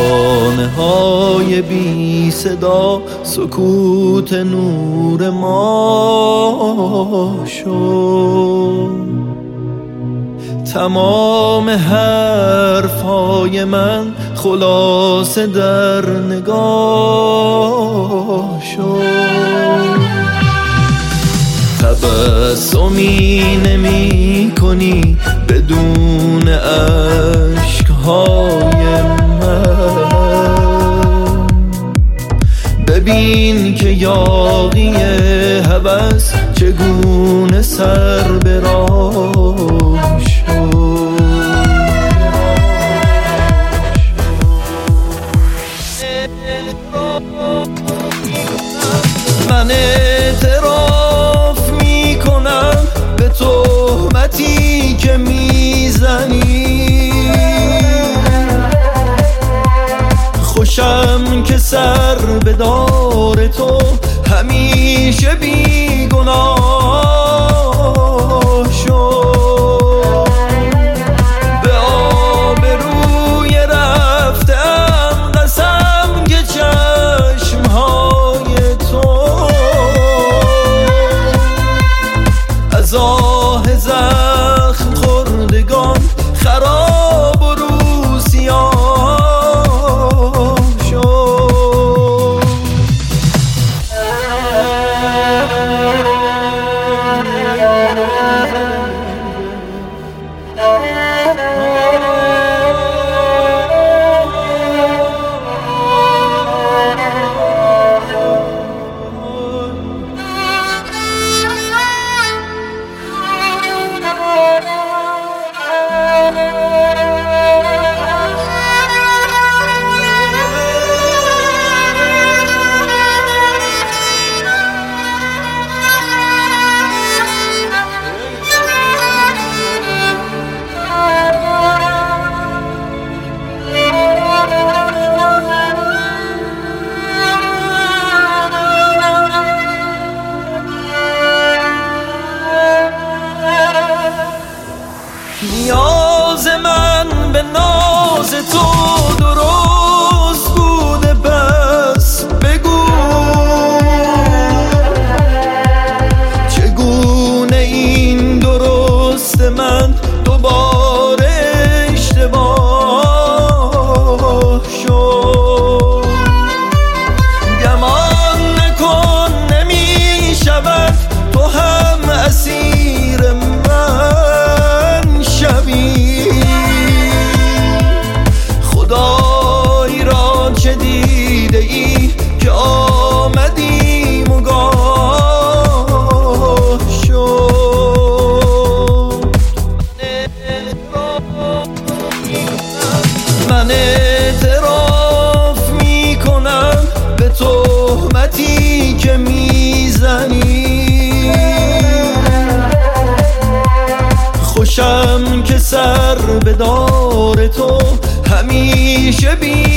ترانه های بی صدا سکوت نور ما شد. تمام حرفهای من خلاصه در نگاه شد. تبسمی نمی کنی بدون اشکهای من. ببین که یاغی هوس چگونه سر به راه شد. من اعتراف میکنم به تهمتی که میزنی. خوشم که سر به دار تو همیشه بیگناه شد. به آبروی رفتم قسم که چشمهای تو از آه زخم خوردگان خراب و روسیاه شد. نیاز من به ناز تو درست بوده، پس بگو چگونه این درست من دوباره اشتباه شد. گمان نکن نمی شود تو هم اسیر خدای را چه دیده ای که آمدی مگاه شد. من اعتراف میکنم به تهمتی که میزنی. خوشم که سر به دار تو همیشه بی